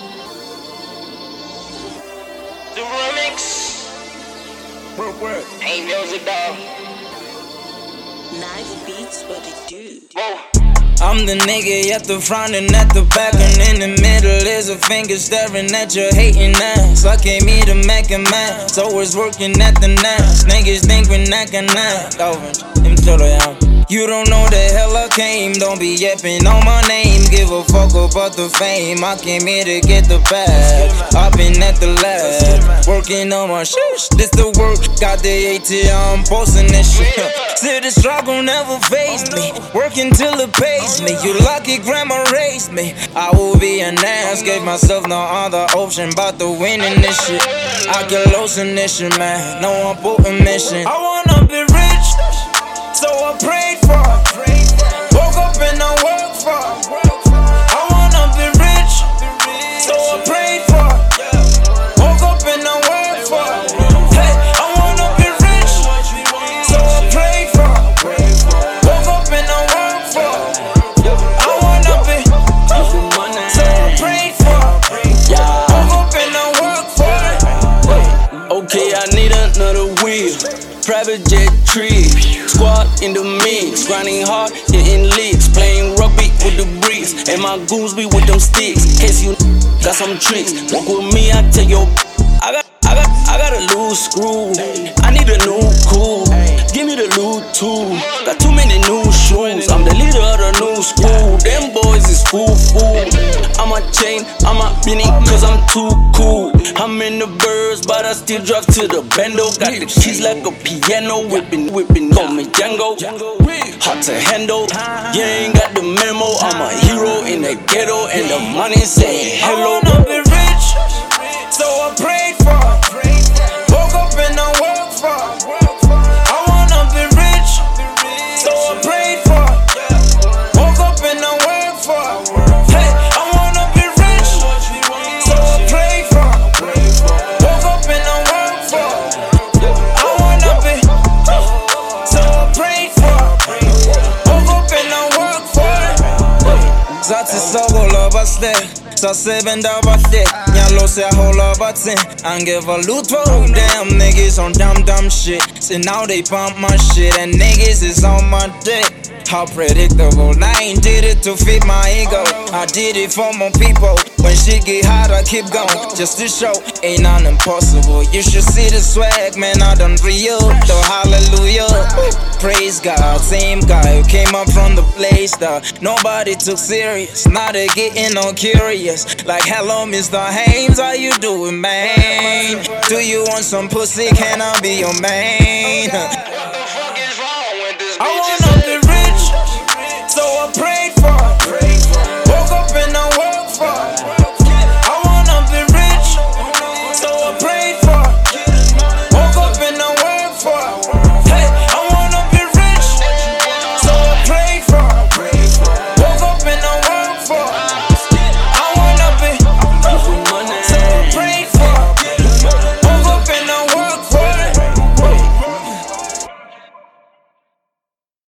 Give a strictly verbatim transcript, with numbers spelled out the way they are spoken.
The remix. Work, work. Ain't music, dog. Nice beats, what it do? Whoa. I'm the nigga at the front and at the back, and in the middle is a finger staring at your hating ass. I came here to make a man, so it's working at the nines. Niggas think we knockin' out. You don't know the hell I came, don't be yapping on my name. Give a fuck about the fame, I came here to get the bag. I've been at the lab, working on my shit. This the work, got the A T M, posting this shit. See the struggle never phased me, working till it pays me. You lucky grandma raised me, I will be an ass. Gave myself no other option but to winning this shit. I get lost in this shit, man, no important mission. I wanna be rich, so I prayed for it. Woke up and I worked for it. I wanna be rich, so I prayed for it. Woke up and I worked for it. Hey, I wanna be rich, so I prayed for it. Woke up and I worked for it. I wanna be, so I prayed for it. Woke up and I worked for it. Okay, I need another wheel. Private jet trip, squad in the mix, grinding hard, hitting licks, playing rugby with the bricks, and my goons be with them sticks. Case you got some tricks, walk with me, I tell your I got, I got, I got a loose screw. I need a new cool. Give me the loot too. Got too many new shoes. I'm the leader of the new school. Them boys is fool fool. I'm a chain, I'm a beanie, cause I'm too cool. I'm in the birds, but I still drive to the bando. Got the keys like a piano, whipping, whipping, call me Django. Hard to handle, you ain't got the memo. I'm a hero in the ghetto, and the money saying hello. I wanna be rich, so I prayed for it. Woke up and I worked for it. I wanna be rich, so I prayed for it. Woke up and I worked for it. Hey, I wanna be rich, so I prayed for it. Woke up and I worked for it. I wanna be, so I prayed for it. Woke up and I worked for it. Zaty sogola basle. Så seven dagar var det. Jag låser jag håller bara ten. I give a loot for damn niggas on dumb dumb shit. So now they pump my shit and niggas is on my dick. How predictable, I ain't did it to fit my ego. I did it for my people. When shit get hot, I keep going. Just to show, ain't nothing impossible. You should see the swag, man, I done re-up. The hallelujah, praise God. Same guy who came up from the place that nobody took serious. Now they getting all curious. Like, hello, Mister Hames, how you doing, man? Do you want some pussy? Can I be your man?